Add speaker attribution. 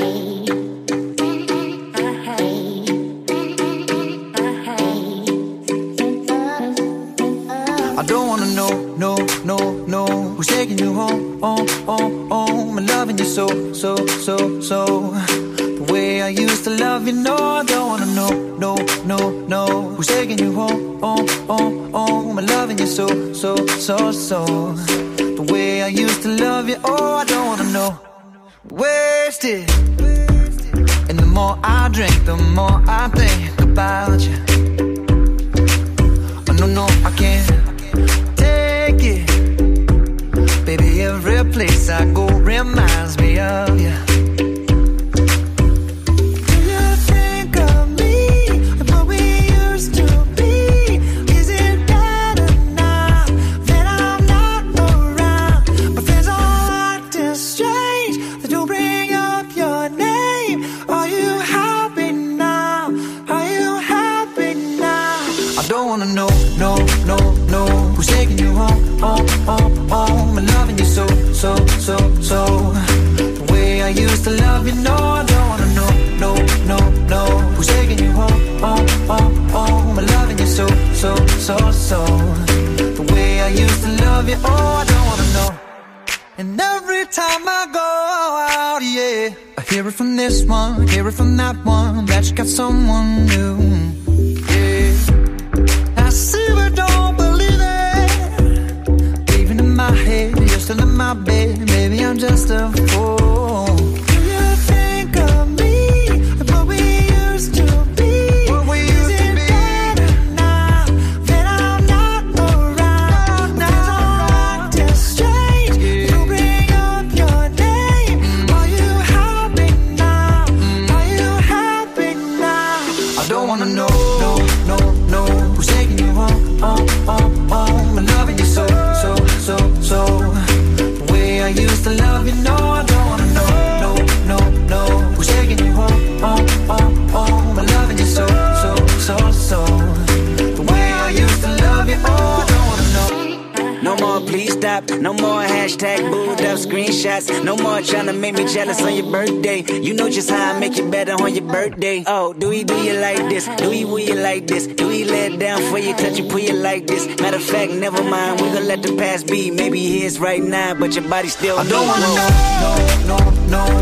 Speaker 1: I don't wanna know, no, no, no, who's taking you home, home, and loving you so. The way I used to love you, no, I don't wanna know, no, no, no, who's taking you home, home, and loving you so. The way I used to love you, oh, I don't wanna know. Wasted. And the more I drink, the more I think about you. Oh, no, I can't take it. Baby, every place I go reminds me of you. Do you think of me and what we used to be? Is it better now that I'm not around? My friends all acting strange, they don't bring up your name. Are you happy now? Are you happy now? I don't wanna know, no, no, no, who's taking you home, home, and loving you so. The way I used to love you, no, I don't wanna know, no, no, no, who's taking you home, home, and loving you so. The way I used to love you, oh, I don't wanna know. And every time I go out, yeah, I hear it from this one, hear it from that one, that you got someone new. Yeah, I see but don't believe it. Even in my head, you're still in my bed. Maybe I'm just a fool. Do you think of me and what we used to be? Is it better now that I'm not around? Now I'm acting strange, you bring up your name. Are you happy now? Are you happy now? I don't wanna know, no, no, no, who's taking you home, home, and loving you so. The way I used to love you, no, I don't wanna know, no, no, no, who's taking you home, home, and loving you so. The way I used to love you, oh, I don't wanna know.
Speaker 2: No more please stop, no more hashtag booed up screenshots. No more trying to make me jealous on your birthday. You know just how I make you better on your birthday. Oh, do you like this? Do you will you like this? Do he let down for you, touch you, pull you like this? Matter of fact, never mind, we gon' let the past be. Maybe he is right now, but your body still.
Speaker 1: I don't wanna know, no, no, no,